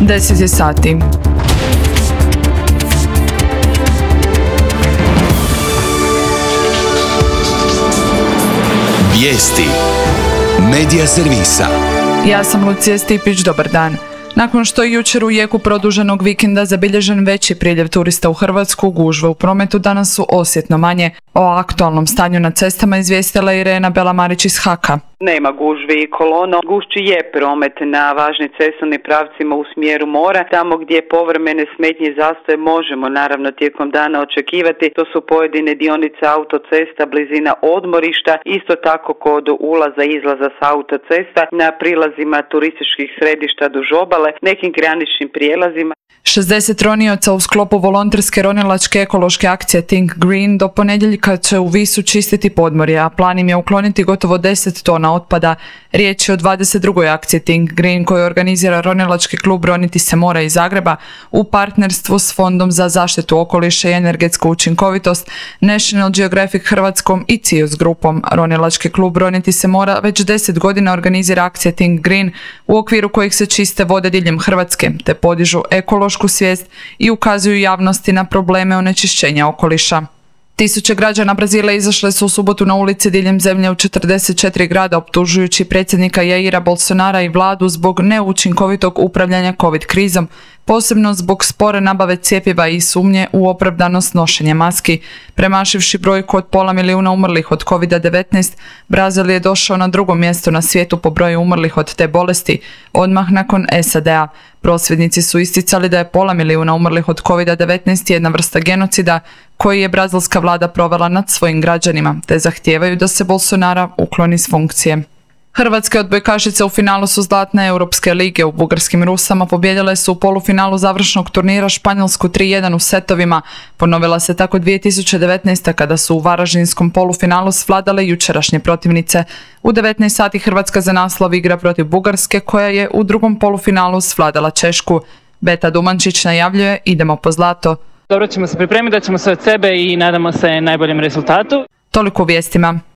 10 sati. Vijesti Medija servisa. Ja sam Lucija Stipić, dobar dan. Nakon što je jučer u jeku produženog vikenda zabilježen veći priljev turista u Hrvatsku, gužve u prometu danas su osjetno manje. O aktualnom stanju na cestama izvijestila Irena Belamarić iz HAK-a. Nema gužvi i kolona. Gušći je promet na važnim cestovnim pravcima u smjeru mora. Tamo gdje povremene smetnje i zastoje možemo naravno tijekom dana očekivati. To su pojedine dionice autocesta, blizina odmorišta, isto tako kod ulaza i izlaza s autocesta, na prilazima turističkih središta duž obale, nekim graničnim prijelazima. 60 ronioca u sklopu volonterske ronilačke ekološke akcije Think Green do ponedjeljka će u Visu čistiti podmorje, a plan im je ukloniti gotovo 10 tona otpada. Riječ je o 22. akciji Think Green koju organizira ronilački klub Roniti se mora iz Zagreba u partnerstvu s Fondom za zaštitu okoliša i energetsku učinkovitost, National Geographic Hrvatskom i CIOS grupom. Ronilački klub Roniti se mora već 10 godina organizira akcije Think Green u okviru kojih se čiste vode diljem Hrvatske te podižu ekološku svijest i ukazuju javnosti na probleme onečišćenja okoliša. Tisuće građana Brazila izašle su u subotu na ulici diljem zemlje u 44 grada optužujući predsjednika Jaira Bolsonara i vladu zbog neučinkovitog upravljanja COVID krizom, posebno zbog spore nabave cjepiva i sumnje u opravdanost nošenja maski. Premašivši brojku od 500.000 umrlih od COVID-19, Brazil je došao na drugo mjesto na svijetu po broju umrlih od te bolesti, odmah nakon SAD-a. Prosvjednici su isticali da je 500.000 umrlih od COVID-19 jedna vrsta genocida koji je brazilska vlada provela nad svojim građanima, te zahtijevaju da se Bolsonara ukloni s funkcije. Hrvatske odbojkašice u finalu su zlatne Europske lige u bugarskim Rusama pobijedile su u polufinalu završnog turnira Španjolsku 3-1 u setovima. Ponovila se tako 2019. kada su u varaždinskom polufinalu svladale jučerašnje protivnice. U 19 sati Hrvatska za naslov igra protiv Bugarske koja je u drugom polufinalu svladala Češku. Beta Dumančić najavljuje idemo po zlato. Dobro ćemo se pripremiti, da ćemo sve od sebe i nadamo se najboljem rezultatu. Toliko u vijestima.